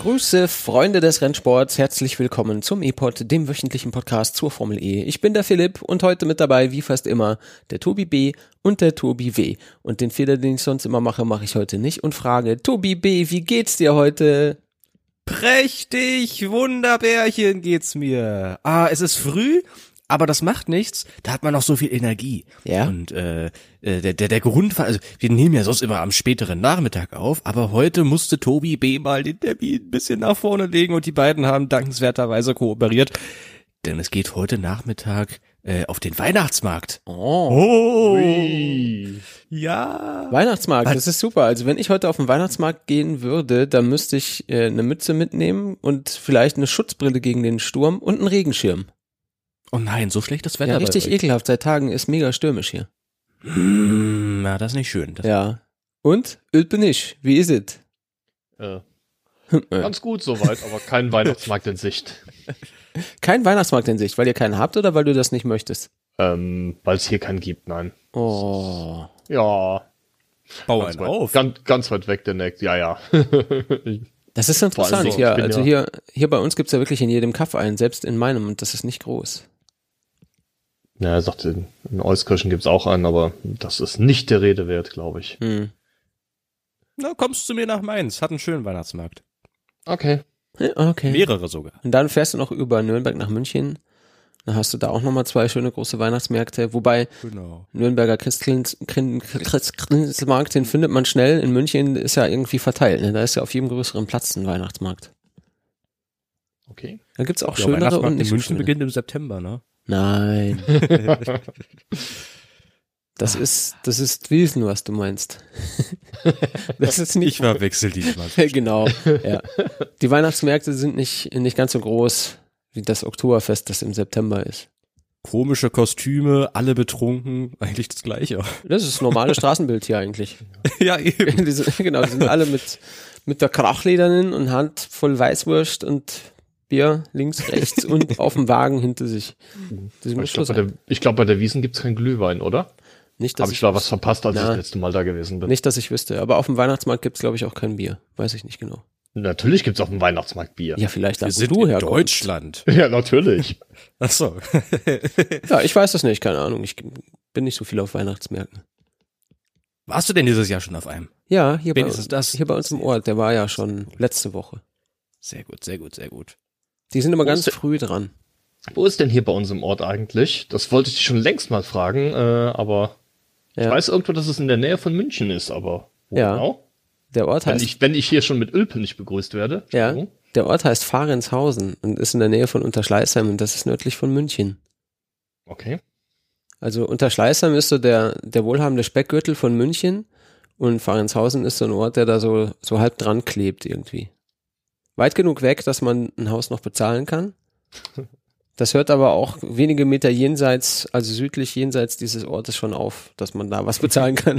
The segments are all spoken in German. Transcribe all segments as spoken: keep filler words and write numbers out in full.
Grüße, Freunde des Rennsports, herzlich willkommen zum E-Pod, dem wöchentlichen Podcast zur Formel E. Ich bin der Philipp und heute mit dabei, wie fast immer, der Tobi B. und der Tobi W. Und den Fehler, den ich sonst immer mache, mache ich heute nicht und frage, Tobi B., wie geht's dir heute? Prächtig, Wunderbärchen geht's mir. Ah, es ist früh, aber das macht nichts. Da hat man noch so viel Energie. Ja. Und äh, der der der Grund war, also wir nehmen ja sonst immer am späteren Nachmittag auf, aber heute musste Tobi B. mal den Termin ein bisschen nach vorne legen und die beiden haben dankenswerterweise kooperiert, denn es geht heute Nachmittag äh, auf den Weihnachtsmarkt. Oh. Oh. Ui. Ja. Weihnachtsmarkt, Was? das ist super. Also wenn ich heute auf den Weihnachtsmarkt gehen würde, dann müsste ich äh, eine Mütze mitnehmen und vielleicht eine Schutzbrille gegen den Sturm und einen Regenschirm. Oh nein, so schlechtes Wetter. Ja, richtig bei euch. ekelhaft. Seit Tagen ist mega stürmisch hier. Hm, na, das ist nicht schön. Das Ja. Und? Öl bin ich. Wie ist es? Äh, ganz gut soweit, aber kein Weihnachtsmarkt in Sicht. Kein Weihnachtsmarkt in Sicht, weil ihr keinen habt oder weil du das nicht möchtest? Ähm, weil es hier keinen gibt, nein. Oh. Ja. Bau Ganz einen weit, auf. Ganz, ganz weit weg der Neck, ja, ja. Das ist Vor interessant. allem so, Ja, ich bin also ja- hier, hier bei uns gibt's ja wirklich in jedem Kaff einen, selbst in meinem, und das ist nicht groß. Ja, er sagt, in, in Euskirchen gibt's auch einen, aber das ist nicht der Rede wert, glaube ich. Hm. Na, kommst du mir nach Mainz. Hat einen schönen Weihnachtsmarkt. Okay. Ja, okay. Mehrere sogar. Und dann fährst du noch über Nürnberg nach München. Dann hast du da auch nochmal zwei schöne große Weihnachtsmärkte. Wobei Genau. Nürnberger Christkindl- Christkindlesmarkt, den findet man schnell. In München ist ja irgendwie verteilt. Ne? Da ist ja auf jedem größeren Platz ein Weihnachtsmarkt. Okay. Da gibt's auch Ja, schönere Weihnachtsmarkt und in nicht so München schöne. beginnt im September, ne? Nein. Das ist, das ist Wiesen, was du meinst. Das ist nicht. Ich verwechsel die immer. Genau, ja. Die Weihnachtsmärkte sind nicht, nicht ganz so groß wie das Oktoberfest, das im September ist. Komische Kostüme, alle betrunken, eigentlich das Gleiche. Das ist das normale Straßenbild hier eigentlich. Ja, eben. Die sind, genau, die sind alle mit, mit der Krachledernin und Hand voll Weißwurst und Bier links, rechts und auf dem Wagen hinter sich. Das muss Ich Schluss glaube, bei, sein. der- ich glaub, bei der Wiesn gibt's keinen Glühwein, oder? Nicht, dass Habe ich da was verpasst, als ich Na. das letzte Mal da gewesen bin? Nicht, dass ich wüsste. Aber auf dem Weihnachtsmarkt gibt's glaube ich, auch kein Bier. Weiß ich nicht genau. Natürlich gibt's auf dem Weihnachtsmarkt Bier. Ja, vielleicht da, Wir wo sind du in herkommst. Deutschland. Ja, natürlich. Ach so. Ja, ich weiß das nicht, keine Ahnung. Ich bin nicht so viel auf Weihnachtsmärkten. Warst du denn dieses Jahr schon auf einem? Ja, hier bei, Wenigstens das. hier bei uns im Ort, der war ja schon letzte Woche. Sehr gut, sehr gut, sehr gut. Die sind immer Wo ganz ist früh dran. Wo ist denn hier bei uns im Ort eigentlich? Das wollte ich dich schon längst mal fragen, äh, aber Ja. ich weiß irgendwo, dass es in der Nähe von München ist, aber wo Ja. genau? Der Ort Wenn heißt, ich, wenn ich hier schon mit Ölpen nicht begrüßt werde. ja, Entschuldigung. der Ort heißt Fahrenshausen und ist in der Nähe von Unterschleißheim und das ist nördlich von München. Okay. Also Unterschleißheim ist so der, der wohlhabende Speckgürtel von München und Fahrenshausen ist so ein Ort, der da so, so halb dran klebt irgendwie. Weit genug weg, dass man ein Haus noch bezahlen kann. Das hört aber auch wenige Meter jenseits, also südlich jenseits dieses Ortes schon auf, dass man da was bezahlen kann.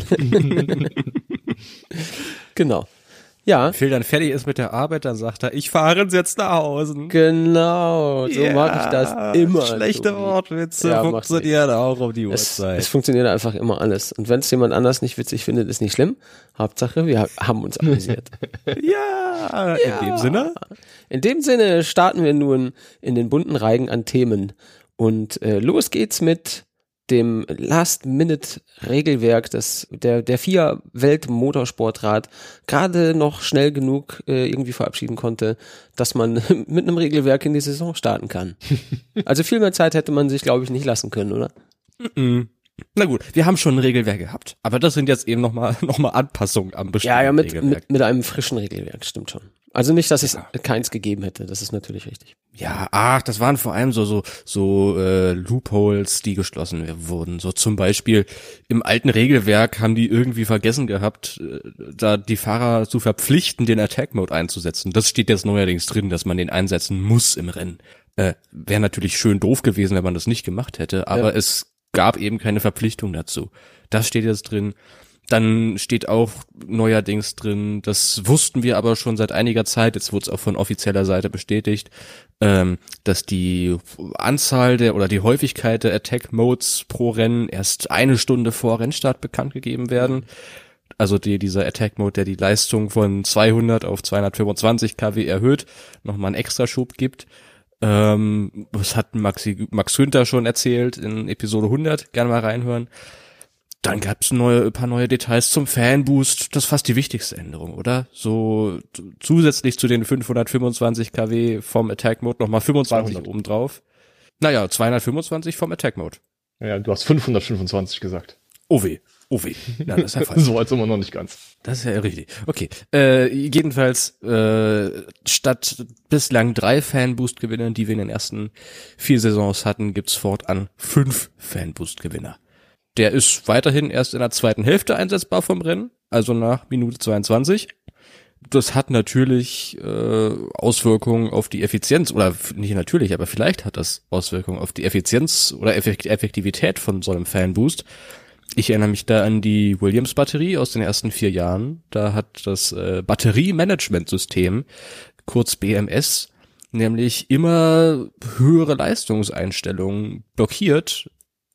Genau. Ja, Phil dann fertig ist mit der Arbeit, dann sagt er, ich fahre jetzt nach Hause. genau. So mag ich das immer. Schlechte Tobi. Wortwitze Ja, macht funktionieren auch um die Es, Uhrzeit. es funktioniert einfach immer alles. Und wenn es jemand anders nicht witzig findet, ist nicht schlimm. Hauptsache, wir ha- haben uns amüsiert. Ja, in dem Sinne. In dem Sinne starten wir nun in den bunten Reigen an Themen. Und äh, los geht's mit dem Last-Minute-Regelwerk, das der, der F I A-Welt-Motorsportrat gerade noch schnell genug äh, irgendwie verabschieden konnte, dass man mit einem Regelwerk in die Saison starten kann. Also viel mehr Zeit hätte man sich, glaube ich, nicht lassen können, oder? Mhm. Na gut, wir haben schon ein Regelwerk gehabt, aber das sind jetzt eben nochmal noch mal Anpassungen am bestehenden Ja, ja, mit, Regelwerk. mit, mit einem frischen Regelwerk, stimmt schon. Also nicht, dass es Ja. keins gegeben hätte, das ist natürlich richtig. Ja, ach, das waren vor allem so so so äh, Loopholes, die geschlossen wurden. So zum Beispiel im alten Regelwerk haben die irgendwie vergessen gehabt, äh, da die Fahrer zu verpflichten, den Attack Mode einzusetzen. Das steht jetzt neuerdings drin, dass man den einsetzen muss im Rennen. Äh, wäre natürlich schön doof gewesen, wenn man das nicht gemacht hätte, aber Ja. es gab eben keine Verpflichtung dazu. Das steht jetzt drin. Dann steht auch neuerdings drin, das wussten wir aber schon seit einiger Zeit, jetzt wurde es auch von offizieller Seite bestätigt, ähm, dass die Anzahl der oder die Häufigkeit der Attack Modes pro Rennen erst eine Stunde vor Rennstart bekannt gegeben werden. also die, dieser Attack Mode, der die Leistung von zweihundert auf zweihundertfünfundzwanzig Kilowatt erhöht, nochmal einen Extraschub gibt. Ähm, das hat Maxi, Max Günther schon erzählt in Episode hundert, gerne mal reinhören. Dann gab es neue, ein paar neue Details zum Fanboost. Das ist fast die wichtigste Änderung, oder? So t- zusätzlich zu den fünfhundertfünfundzwanzig Kilowatt vom Attack Mode nochmal fünfundzwanzig zweihundert obendrauf. Naja, zweihundertfünfundzwanzig vom Attack Mode. Ja, du hast fünfhundertfünfundzwanzig gesagt. Oh weh, oh weh. Ja, das ist ja falsch. So weit sind wir noch nicht ganz. Das ist ja richtig. Okay. Äh, jedenfalls, äh, statt bislang drei Fanboost-Gewinnern, die wir in den ersten vier Saisons hatten, gibt's fortan fünf Fanboost-Gewinner. Der ist weiterhin erst in der zweiten Hälfte einsetzbar vom Rennen, also nach Minute zweiundzwanzig. Das hat natürlich äh, Auswirkungen auf die Effizienz, oder nicht natürlich, aber vielleicht hat das Auswirkungen auf die Effizienz oder Effekt- Effektivität von so einem Fanboost. Ich erinnere mich da an die Williams-Batterie aus den ersten vier Jahren. Da hat das äh, Batterie-Management-System, kurz B M S, nämlich immer höhere Leistungseinstellungen blockiert,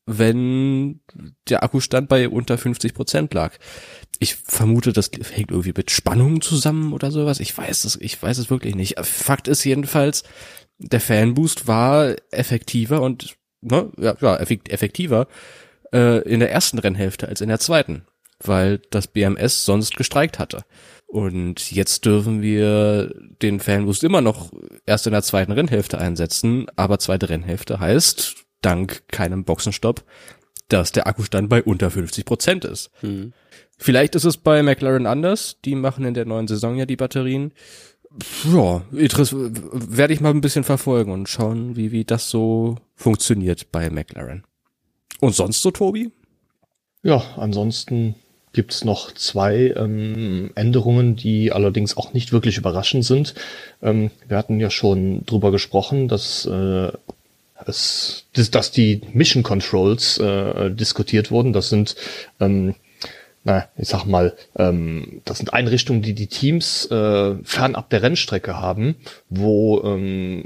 wenn der Akkustand bei unter fünfzig Prozent lag. Ich vermute, das hängt irgendwie mit Spannungen zusammen oder sowas. Ich weiß es, ich weiß es wirklich nicht. Fakt ist jedenfalls, der Fanboost war effektiver und ne, ja, ja effektiver äh, in der ersten Rennhälfte als in der zweiten, weil das B M S sonst gestreikt hatte. Und jetzt dürfen wir den Fanboost immer noch erst in der zweiten Rennhälfte einsetzen, aber zweite Rennhälfte heißt, dank keinem Boxenstopp, dass der Akkustand bei unter fünfzig Prozent ist. Hm. Vielleicht ist es bei McLaren anders. Die machen in der neuen Saison ja die Batterien. Ja, werde ich mal ein bisschen verfolgen und schauen, wie wie das so funktioniert bei McLaren. Und sonst so, Tobi? Ja, ansonsten gibt's noch zwei ähm, Änderungen, die allerdings auch nicht wirklich überraschend sind. Ähm, wir hatten ja schon drüber gesprochen, dass äh, es, dass die Mission Controls äh, diskutiert wurden. Das sind ähm, na, ich sag mal, ähm, das sind Einrichtungen, die die Teams äh, fernab der Rennstrecke haben, wo ähm,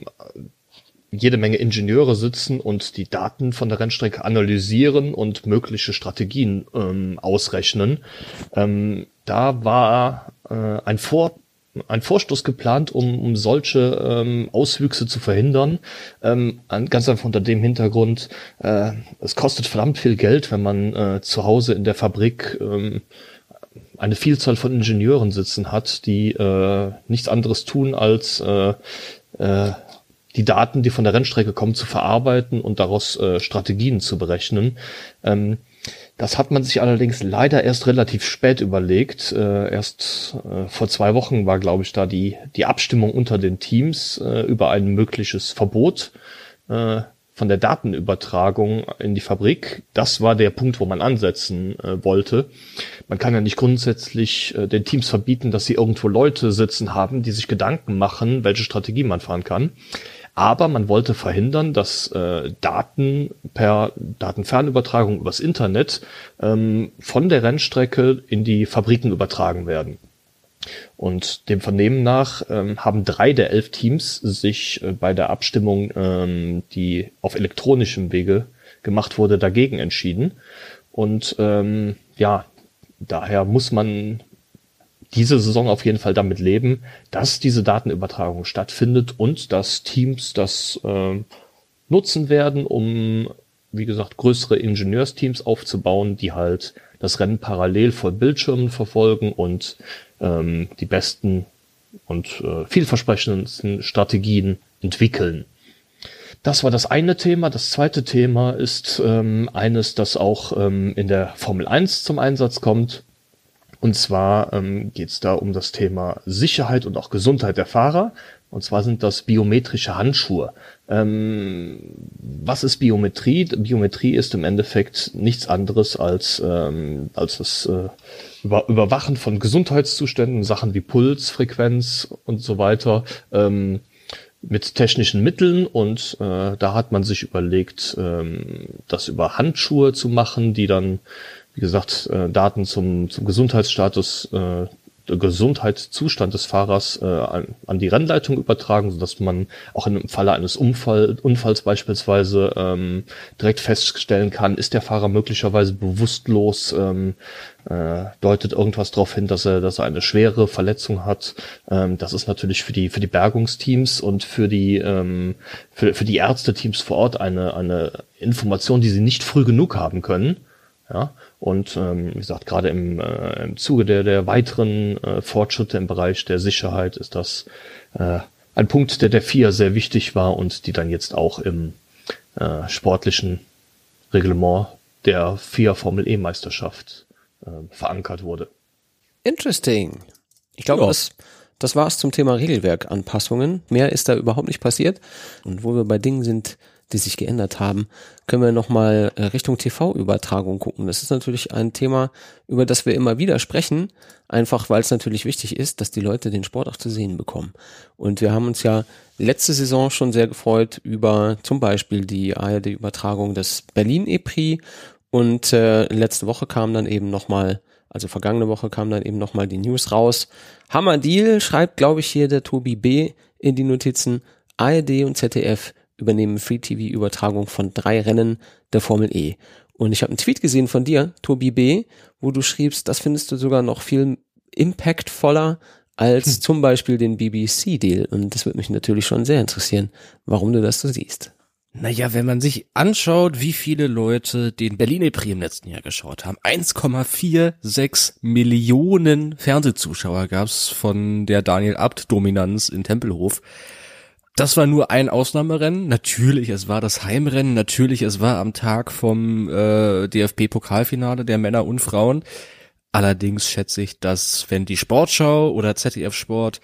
jede Menge Ingenieure sitzen und die Daten von der Rennstrecke analysieren und mögliche Strategien ähm, ausrechnen. Ähm, da war äh, ein Vor ein Vorstoß geplant, um, um solche ähm, Auswüchse zu verhindern. Ähm, ganz einfach unter dem Hintergrund, äh, es kostet verdammt viel Geld, wenn man äh, zu Hause in der Fabrik ähm, eine Vielzahl von Ingenieuren sitzen hat, die äh, nichts anderes tun, als äh, äh, die Daten, die von der Rennstrecke kommen, zu verarbeiten und daraus äh, Strategien zu berechnen. Ähm, Das hat man sich allerdings leider erst relativ spät überlegt. Äh, erst äh, vor zwei Wochen war, glaube ich, da die die Abstimmung unter den Teams äh, über ein mögliches Verbot äh, von der Datenübertragung in die Fabrik. Das war der Punkt, wo man ansetzen äh, wollte. Man kann ja nicht grundsätzlich äh, den Teams verbieten, dass sie irgendwo Leute sitzen haben, die sich Gedanken machen, welche Strategie man fahren kann. Aber man wollte verhindern, dass äh, Daten per Datenfernübertragung übers Internet ähm, von der Rennstrecke in die Fabriken übertragen werden. Und dem Vernehmen nach ähm, haben drei der elf Teams sich äh, bei der Abstimmung, ähm, die auf elektronischem Wege gemacht wurde, dagegen entschieden. Und ähm, ja, daher muss man diese Saison auf jeden Fall damit leben, dass diese Datenübertragung stattfindet und dass Teams das äh, nutzen werden, um, wie gesagt, größere Ingenieursteams aufzubauen, die halt das Rennen parallel vor Bildschirmen verfolgen und ähm, die besten und äh, vielversprechendsten Strategien entwickeln. Das war das eine Thema. Das zweite Thema ist ähm, eines, das auch ähm, in der Formel eins zum Einsatz kommt. Und zwar ähm, geht es da um das Thema Sicherheit und auch Gesundheit der Fahrer. Und zwar sind das biometrische Handschuhe. Ähm, was ist Biometrie? Biometrie ist im Endeffekt nichts anderes als, ähm, als das äh, Über- Überwachen von Gesundheitszuständen, Sachen wie Puls, Frequenz und so weiter, ähm, mit technischen Mitteln. Und äh, da hat man sich überlegt, ähm, das über Handschuhe zu machen, die dann, wie gesagt, äh, Daten zum, zum Gesundheitsstatus äh, Gesundheitszustand des Fahrers äh, an, an die Rennleitung übertragen, sodass man auch im Falle eines Unfall, Unfalls beispielsweise ähm, direkt feststellen kann, ist der Fahrer möglicherweise bewusstlos, ähm, äh, deutet irgendwas darauf hin, dass er, dass er eine schwere Verletzung hat. Ähm, das ist natürlich für die für die Bergungsteams und für die ähm, für, für die Ärzteteams vor Ort eine eine Information, die sie nicht früh genug haben können. Ja, und ähm, wie gesagt, gerade im, äh, im Zuge der, der weiteren äh, Fortschritte im Bereich der Sicherheit ist das äh, ein Punkt, der der F I A sehr wichtig war und die dann jetzt auch im äh, sportlichen Reglement der F I A Formel E-Meisterschaft äh, verankert wurde. Interesting. Ich glaube, Ja. das, das war es zum Thema Regelwerkanpassungen. Mehr ist da überhaupt nicht passiert. Und wo wir bei Dingen sind, die sich geändert haben, können wir nochmal Richtung T V-Übertragung gucken. Das ist natürlich ein Thema, über das wir immer wieder sprechen, einfach weil es natürlich wichtig ist, dass die Leute den Sport auch zu sehen bekommen. Und wir haben uns ja letzte Saison schon sehr gefreut über zum Beispiel die A R D-Übertragung des Berlin-E-Prix und äh, letzte Woche kam dann eben nochmal, also vergangene Woche kam dann eben nochmal die News raus. Hammer Deal, schreibt glaube ich hier der Tobi B. in die Notizen, A R D und Z D F übernehmen Free-T V-Übertragung von drei Rennen der Formel E. Und ich habe einen Tweet gesehen von dir, Tobi B., wo du schriebst, das findest du sogar noch viel impactvoller als hm. zum Beispiel den B B C-Deal. Und das würde mich natürlich schon sehr interessieren, warum du das so siehst. Naja, wenn man sich anschaut, wie viele Leute den Berlin-E-Prix im letzten Jahr geschaut haben, eins Komma sechsundvierzig Millionen Fernsehzuschauer gab's von der Daniel-Abt-Dominanz in Tempelhof. Das war nur ein Ausnahmerennen. Natürlich, es war das Heimrennen. Natürlich, es war am Tag vom äh, D F B-Pokalfinale der Männer und Frauen. Allerdings schätze ich, dass wenn die Sportschau oder Z D F Sport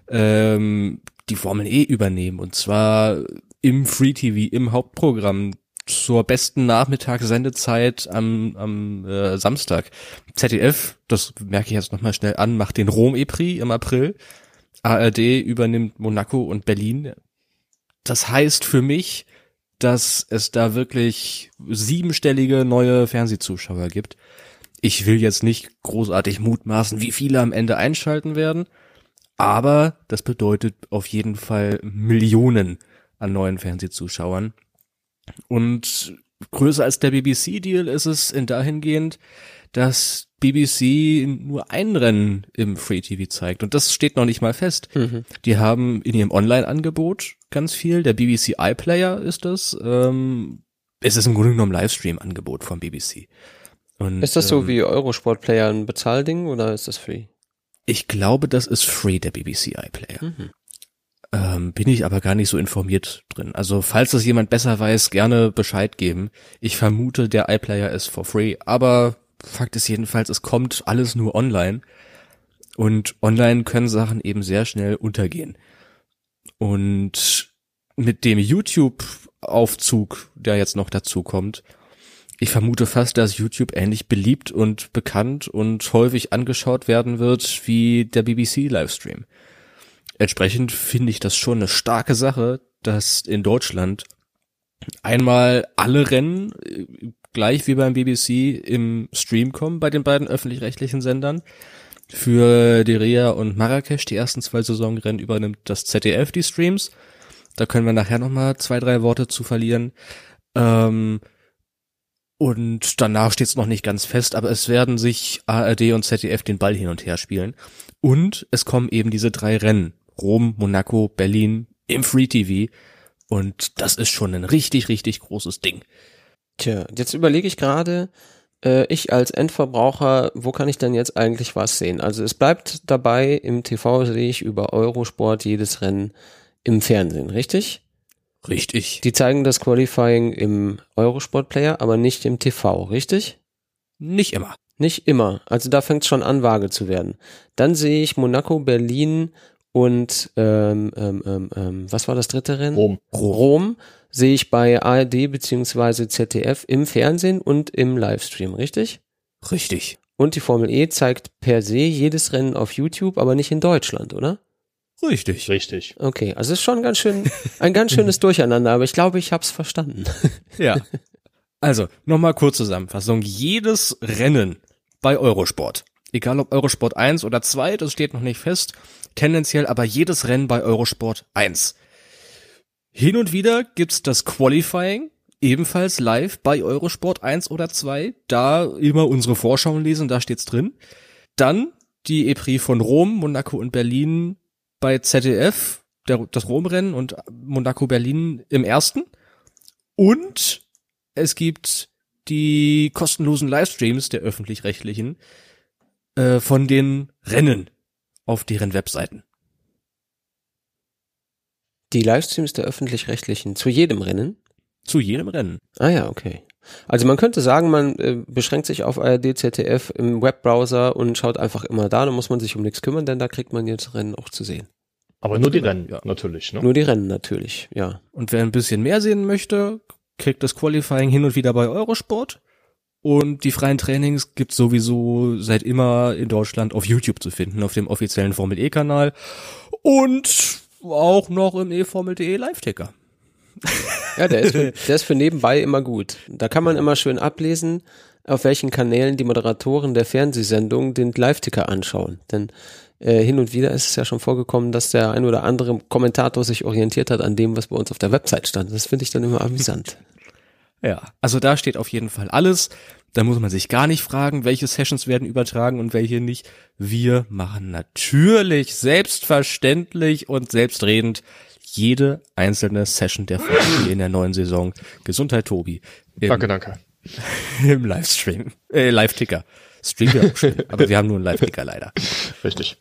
ähm, die Formel E übernehmen, und zwar im Free-T V, im Hauptprogramm, zur besten Nachmittagssendezeit am, am äh, Samstag. Z D F, das merke ich jetzt nochmal schnell an, macht den Rom-E-Prix im April. A R D übernimmt Monaco und Berlin. Das heißt für mich, dass es da wirklich siebenstellige neue Fernsehzuschauer gibt. Ich will jetzt nicht großartig mutmaßen, wie viele am Ende einschalten werden, aber das bedeutet auf jeden Fall Millionen an neuen Fernsehzuschauern. Und größer als der B B C-Deal ist es in dahingehend, dass B B C nur ein Rennen im Free-T V zeigt. Und das steht noch nicht mal fest. Mhm. Die haben in ihrem Online-Angebot ganz viel. Der B B C iPlayer ist das. Ähm, es ist im Grunde genommen ein Livestream-Angebot vom B B C. Und, ist das so ähm, wie Eurosport Player ein Bezahlding oder ist das free? Ich glaube, das ist free, der B B C iPlayer. Mhm. Ähm, bin ich aber gar nicht so informiert drin. Also falls das jemand besser weiß, gerne Bescheid geben. Ich vermute, der iPlayer ist for free, aber Fakt ist jedenfalls, es kommt alles nur online und online können Sachen eben sehr schnell untergehen. Und mit dem YouTube-Aufzug, der jetzt noch dazu kommt, ich vermute fast, dass YouTube ähnlich beliebt und bekannt und häufig angeschaut werden wird wie der B B C-Livestream. Entsprechend finde ich das schon eine starke Sache, dass in Deutschland einmal alle Rennen gleich wie beim B B C im Stream kommen bei den beiden öffentlich-rechtlichen Sendern. Für Diriyah und Marrakesch, die ersten zwei Saisonrennen, übernimmt das Z D F die Streams. Da können wir nachher nochmal zwei, drei Worte zu verlieren. Ähm, und danach steht es noch nicht ganz fest, aber es werden sich A R D und Z D F den Ball hin und her spielen. Und es kommen eben diese drei Rennen. Rom, Monaco, Berlin im Free-T V. Und das ist schon ein richtig, richtig großes Ding. Tja, jetzt überlege ich gerade, äh, ich als Endverbraucher, wo kann ich denn jetzt eigentlich was sehen? Also es bleibt dabei, im T V sehe ich über Eurosport jedes Rennen im Fernsehen, richtig? Richtig. Die zeigen das Qualifying im Eurosport-Player, aber nicht im T V, richtig? Nicht immer. Nicht immer. Also da fängt es schon an, vage zu werden. Dann sehe ich Monaco, Berlin und ähm, ähm, ähm, was war das dritte Rennen? Rom. Rom. Rom sehe ich bei A R D bzw. Z D F im Fernsehen und im Livestream, richtig? Richtig. Und die Formel E zeigt per se jedes Rennen auf YouTube, aber nicht in Deutschland, oder? Richtig. Richtig. Okay, also es ist schon ganz schön, ein ganz schönes Durcheinander, aber ich glaube, ich habe es verstanden. Ja. Also, nochmal kurz Zusammenfassung. Jedes Rennen bei Eurosport Egal ob Eurosport eins oder zwei, das steht noch nicht fest. Tendenziell aber jedes Rennen bei Eurosport eins. Hin und wieder gibt's das Qualifying, ebenfalls live bei Eurosport eins oder zwei. Da immer unsere Vorschauen lesen, da steht's drin. Dann die E-Prix von Rom, Monaco und Berlin bei Z D F, der, das Rom-Rennen und Monaco-Berlin im ersten. Und es gibt die kostenlosen Livestreams der Öffentlich-Rechtlichen äh, von den Rennen auf deren Webseiten. Die Livestreams der Öffentlich-Rechtlichen zu jedem Rennen? Zu jedem Rennen. Ah ja, okay. Also man könnte sagen, man äh, beschränkt sich auf A R D, Z D F im Webbrowser und schaut einfach immer da, da muss man sich um nichts kümmern, denn da kriegt man jetzt Rennen auch zu sehen. Aber nur die Rennen, ja, natürlich. Ne? Nur die Rennen natürlich, ja. Und wer ein bisschen mehr sehen möchte, kriegt das Qualifying hin und wieder bei Eurosport. Und die freien Trainings gibt's sowieso seit immer in Deutschland auf YouTube zu finden, auf dem offiziellen Formel E-Kanal. Und auch noch im e formel punkt de Live-Ticker. Ja, der ist, für, der ist für nebenbei immer gut. Da kann man immer schön ablesen, auf welchen Kanälen die Moderatoren der Fernsehsendung den Live-Ticker anschauen. Denn äh, hin und wieder ist es ja schon vorgekommen, dass der ein oder andere Kommentator sich orientiert hat an dem, was bei uns auf der Website stand. Das finde ich dann immer amüsant. Ja, also da steht auf jeden Fall alles. Da muss man sich gar nicht fragen, welche Sessions werden übertragen und welche nicht. Wir machen natürlich selbstverständlich und selbstredend jede einzelne Session der Formel in der neuen Saison. Gesundheit, Tobi. Im, danke, danke. Im Livestream, äh, Live-Ticker. Stream wir auch schön, aber wir haben nur einen Live-Ticker leider. Richtig.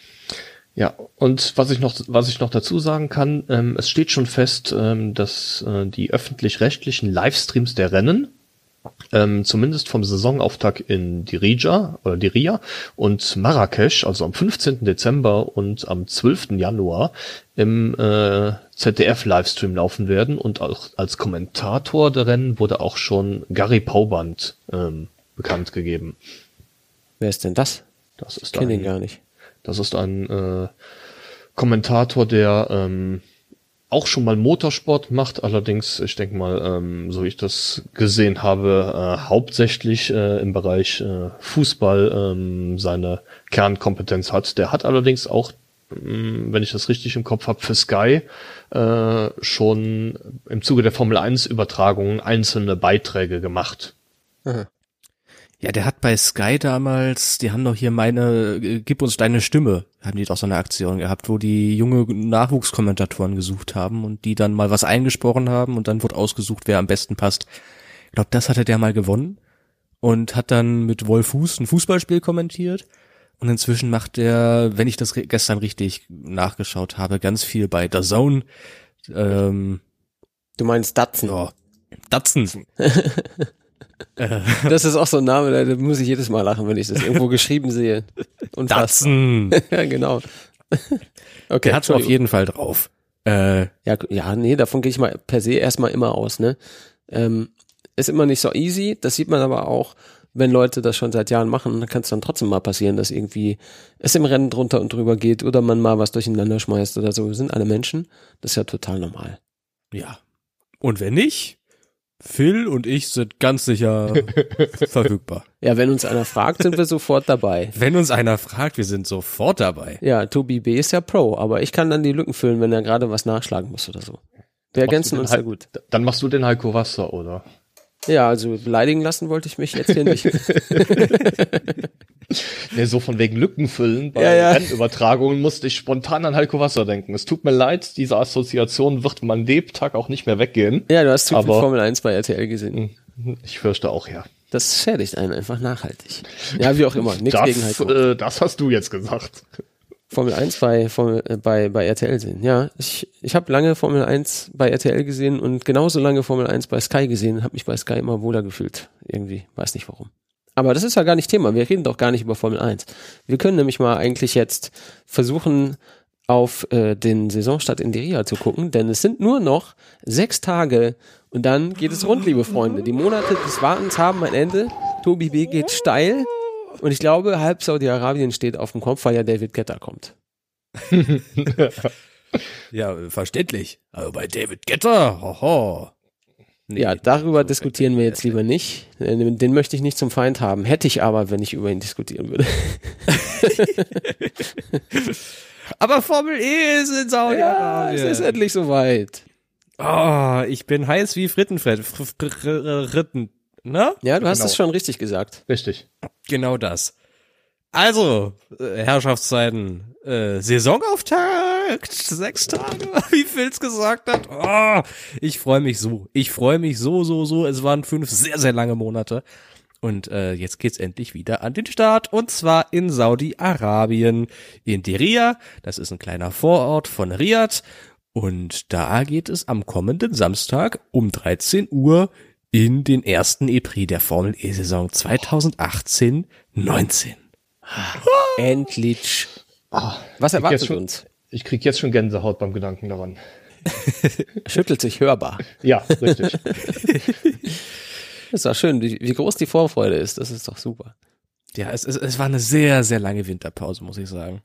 Ja, und was ich noch, was ich noch dazu sagen kann, ähm, es steht schon fest, ähm, dass äh, die öffentlich-rechtlichen Livestreams der Rennen ähm, zumindest vom Saisonauftakt in Dirija oder Diriyah und Marrakesch, also am fünfzehnten Dezember und am zwölften Januar im äh, Z D F-Livestream laufen werden. Und auch als Kommentator der Rennen wurde auch schon Gary Pauband ähm, bekannt gegeben. Wer ist denn das? Das ist ich kenne ein, ihn gar nicht. Das ist ein äh, Kommentator, der ähm, auch schon mal Motorsport macht, allerdings, ich denke mal, ähm, so wie ich das gesehen habe, äh, hauptsächlich äh, im Bereich äh, Fußball ähm, seine Kernkompetenz hat. Der hat allerdings auch, ähm, wenn ich das richtig im Kopf habe, für Sky äh, schon im Zuge der Formel eins Übertragungen einzelne Beiträge gemacht. Aha. Ja, der hat bei Sky damals, die haben doch hier meine, äh, gib uns deine Stimme, haben die doch so eine Aktion gehabt, wo die junge Nachwuchskommentatoren gesucht haben und die dann mal was eingesprochen haben und dann wurde ausgesucht, wer am besten passt. Ich glaube, das hatte der mal gewonnen und hat dann mit Wolf Fuß ein Fußballspiel kommentiert und inzwischen macht der, wenn ich das re- gestern richtig nachgeschaut habe, ganz viel bei D A Z N. Ähm, Du meinst Datsun? oh, Datsun. Das ist auch so ein Name, da muss ich jedes Mal lachen, wenn ich das irgendwo geschrieben sehe. Und Datsun. Ja, genau. Okay, Der hat's auf jeden Fall drauf. Äh, Ja, ja, nee, davon gehe ich mal per se erstmal immer aus, ne? Ähm, ist immer nicht so easy, das sieht man aber auch, wenn Leute das schon seit Jahren machen, dann kann es dann trotzdem mal passieren, dass irgendwie es im Rennen drunter und drüber geht oder man mal was durcheinander schmeißt oder so. Wir sind alle Menschen, das ist ja total normal. ja. Und wenn nicht, Phil und ich sind ganz sicher verfügbar. Ja, wenn uns einer fragt, sind wir sofort dabei. Wenn uns einer fragt, wir sind sofort dabei. Ja, Tobi B. ist ja Pro, aber ich kann dann die Lücken füllen, wenn er gerade was nachschlagen muss oder so. Wir ergänzen uns sehr gut. Dann machst du den Heiko Wasser, oder? Ja, also beleidigen lassen wollte ich mich jetzt hier nicht. Ne, so von wegen Lücken füllen bei Ja, ja. Rennübertragungen musste ich spontan an Heiko Wasser denken. Es tut mir leid, diese Assoziation wird mein Lebtag auch nicht mehr weggehen. Ja, du hast zu viel Aber- Formel eins bei R T L gesehen. Ich fürchte auch, ja. Das schädigt einen einfach nachhaltig. Ja, wie auch immer. Nichts gegen Das, Heiko. äh, das hast du jetzt gesagt. Formel eins bei, Formel, äh, bei, bei R T L sehen. Ja, ich, ich habe lange Formel eins bei R T L gesehen und genauso lange Formel eins bei Sky gesehen, habe mich bei Sky immer wohler gefühlt. Irgendwie, weiß nicht warum. Aber das ist ja gar nicht Thema. Wir reden doch gar nicht über Formel eins. Wir können nämlich mal eigentlich jetzt versuchen, auf äh, den Saisonstart in Diriyah zu gucken, denn es sind nur noch sechs Tage und dann geht es rund, liebe Freunde. Die Monate des Wartens haben ein Ende. Tobi B. geht steil und ich glaube, halb Saudi-Arabien steht auf dem Kopf, weil ja David Guetta kommt. Ja, verständlich. Aber bei David Guetta, hoho. Nee, ja, darüber so diskutieren wir jetzt lieber nicht. Den, den möchte ich nicht zum Feind haben. Hätte ich aber, wenn ich über ihn diskutieren würde. Aber Formel E ist in Saudi-Arabien. Ja, es ist endlich soweit. Oh, ich bin heiß wie Frittenfett. Fritten, ne? Ja, du hast Genau. es schon richtig gesagt. Richtig. Genau das. Also, äh, Herrschaftszeiten, äh, Saisonauftakt, sechs Tage, wie Phil's gesagt hat. Oh, ich freue mich so. Ich freue mich so, so, so. Es waren fünf sehr, sehr lange Monate. Und äh, jetzt geht's endlich wieder an den Start. Und zwar in Saudi-Arabien, in Diriyah. Das ist ein kleiner Vorort von Riyadh. Und da geht es am kommenden Samstag um dreizehn Uhr in den ersten E-Prix der Formel E-Saison zweitausendachtzehn neunzehn. Endlich. Ah, Was ich krieg erwartet jetzt schon, uns? Ich krieg jetzt schon Gänsehaut beim Gedanken daran. Schüttelt sich hörbar. Ja, richtig. Das ist doch schön, wie, wie groß die Vorfreude ist. Das ist doch super. Ja, es, es, es war eine sehr, sehr lange Winterpause, muss ich sagen.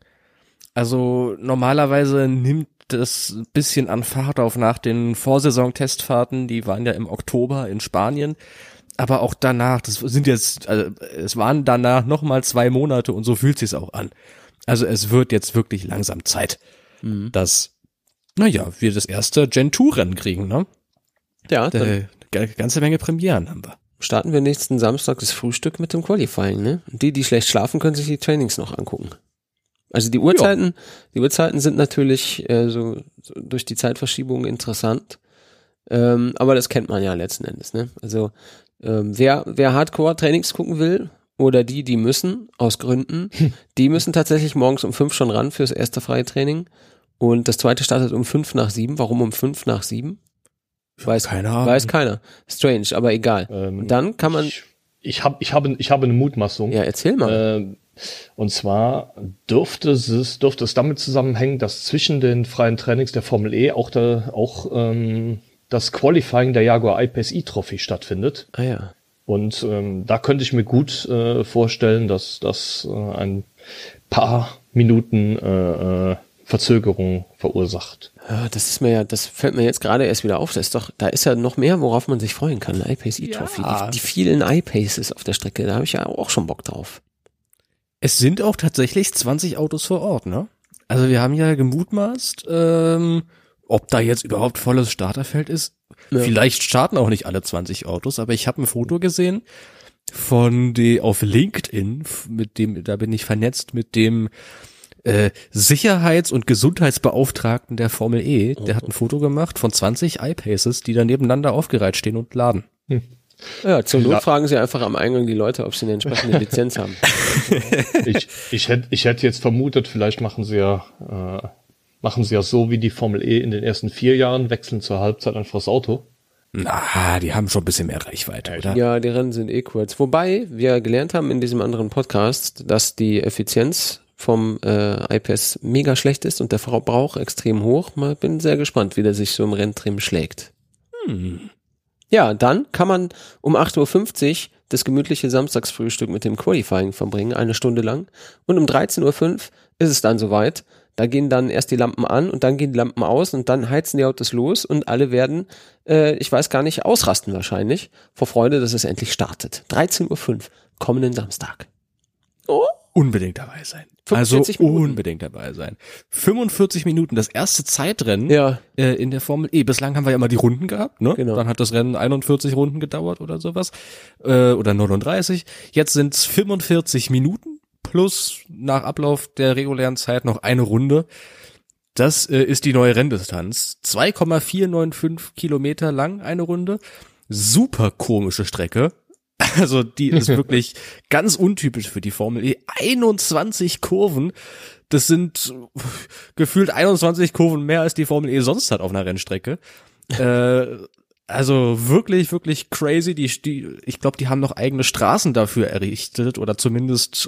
Also normalerweise nimmt das ein bisschen an Fahrt auf nach den Vorsaison-Testfahrten, die waren ja im Oktober in Spanien, aber auch danach, das sind jetzt, also es waren danach nochmal zwei Monate und so fühlt sich's auch an. Also es wird jetzt wirklich langsam Zeit, mhm. dass, naja, wir das erste Gen zwei Rennen kriegen, ne? Ja, dann Eine ganze Menge Premieren haben wir. starten wir nächsten Samstag das Frühstück mit dem Qualifying, ne? Und die, die schlecht schlafen, können sich die Trainings noch angucken. Also die Uhrzeiten, jo. die Uhrzeiten sind natürlich äh, so, so durch die Zeitverschiebung interessant, ähm, aber das kennt man ja letzten Endes, ne? Also ähm, wer wer Hardcore-Trainings gucken will oder die, die müssen aus Gründen, die müssen tatsächlich morgens um fünf schon ran fürs erste freie Training und das zweite startet um fünf nach sieben. Warum um fünf nach sieben? Weiß keine Ahnung. Weiß keiner. Strange, aber egal. Ähm, und dann kann man. Ich, ich habe ich habe ich habe eine Mutmaßung. Ja, erzähl mal. Ähm, Und zwar dürfte es, dürfte es damit zusammenhängen, dass zwischen den freien Trainings der Formel E auch, da, auch ähm, das Qualifying der Jaguar I-Pace E-Trophy stattfindet. Ah ja. Und ähm, da könnte ich mir gut äh, vorstellen, dass das äh, ein paar Minuten äh, äh, Verzögerung verursacht. Ja, das ist mir ja, das fällt mir jetzt gerade erst wieder auf. Das ist doch, da ist ja noch mehr, worauf man sich freuen kann. I-Pace E-Trophy. Ja. Die, die vielen I-Paces auf der Strecke, da habe ich ja auch schon Bock drauf. Es sind auch tatsächlich zwanzig Autos vor Ort, ne? Also wir haben ja gemutmaßt, ähm, ob da jetzt überhaupt volles Starterfeld ist. Ja. Vielleicht starten auch nicht alle zwanzig Autos, aber ich habe ein Foto gesehen von die auf LinkedIn, mit dem, da bin ich vernetzt mit dem äh, Sicherheits- und Gesundheitsbeauftragten der Formel E. Der hat ein Foto gemacht von zwanzig I-Paces, die da nebeneinander aufgereiht stehen und laden. Hm. Ja, zur Not fragen sie einfach am Eingang die Leute, ob sie eine entsprechende Lizenz haben. Ich, ich hätte ich hätte jetzt vermutet, vielleicht machen sie ja äh, machen sie ja so wie die Formel E in den ersten vier Jahren, wechseln zur Halbzeit einfach das Auto. Na, die haben schon ein bisschen mehr Reichweite, oder? Ja, die Rennen sind eh kurz. Wobei wir gelernt haben in diesem anderen Podcast, dass die Effizienz vom äh, I-Pace mega schlecht ist und der Verbrauch extrem hoch. Mal bin sehr gespannt, wie der sich so im Renntrim schlägt. Hm. Ja, dann kann man um acht Uhr fünfzig das gemütliche Samstagsfrühstück mit dem Qualifying verbringen, eine Stunde lang. Und um dreizehn Uhr fünf ist es dann soweit. Da gehen dann erst die Lampen an und dann gehen die Lampen aus und dann heizen die Autos los und alle werden, äh, ich weiß gar nicht, ausrasten wahrscheinlich, vor Freude, dass es endlich startet. dreizehn Uhr fünf, kommenden Samstag. Oh. Unbedingt dabei sein. Also unbedingt dabei sein. fünfundvierzig Minuten, das erste Zeitrennen ja. äh, in der Formel E. Bislang haben wir ja immer die Runden gehabt, ne? Genau. Dann hat das Rennen einundvierzig Runden gedauert oder sowas. Äh, oder neununddreißig. Jetzt sind es fünfundvierzig Minuten plus nach Ablauf der regulären Zeit noch eine Runde. Das äh, ist die neue Renndistanz. zwei Komma vier neun fünf Kilometer lang eine Runde. Super komische Strecke. Also die ist wirklich ganz untypisch für die Formel E. einundzwanzig Kurven, das sind gefühlt einundzwanzig Kurven mehr, als die Formel E sonst hat auf einer Rennstrecke. äh, also wirklich, wirklich crazy. Die, die, ich glaube, die haben noch eigene Straßen dafür errichtet oder zumindest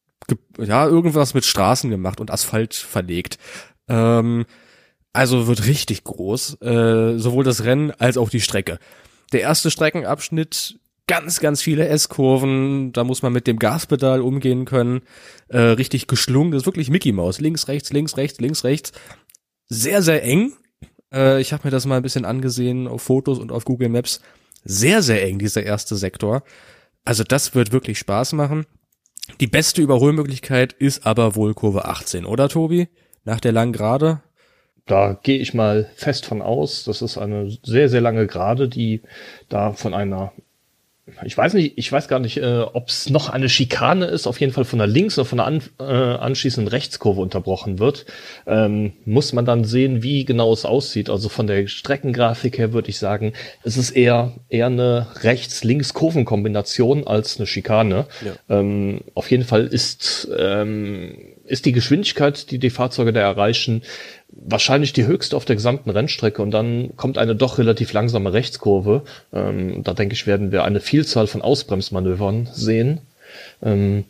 ja irgendwas mit Straßen gemacht und Asphalt verlegt. Ähm, also wird richtig groß, äh, sowohl das Rennen als auch die Strecke. Der erste Streckenabschnitt, ganz, ganz viele S-Kurven, da muss man mit dem Gaspedal umgehen können, äh, richtig geschlungen, das ist wirklich Mickey Mouse, links, rechts, links, rechts, links, rechts, sehr, sehr eng, Äh, ich habe mir das mal ein bisschen angesehen auf Fotos und auf Google Maps. Sehr, sehr eng, dieser erste Sektor. Also das wird wirklich Spaß machen. Die beste Überholmöglichkeit ist aber wohl Kurve achtzehn, oder Tobi? Nach der langen Gerade? Da gehe ich mal fest von aus. Das ist eine sehr, sehr lange Gerade, die da von einer, ich weiß nicht, ich weiß gar nicht, äh, ob es noch eine Schikane ist, auf jeden Fall von der Links- oder von der an, äh, anschließenden Rechtskurve unterbrochen wird. Ähm, muss man dann sehen, wie genau es aussieht. Also von der Streckengrafik her würde ich sagen, es ist eher eher eine Rechts-Links-Kurvenkombination als eine Schikane. Ja. Ähm, auf jeden Fall ist ähm, ist die Geschwindigkeit, die die Fahrzeuge da erreichen, wahrscheinlich die höchste auf der gesamten Rennstrecke, und dann kommt eine doch relativ langsame Rechtskurve. Ähm, da denke ich, werden wir eine Vielzahl von Ausbremsmanövern sehen. Ähm,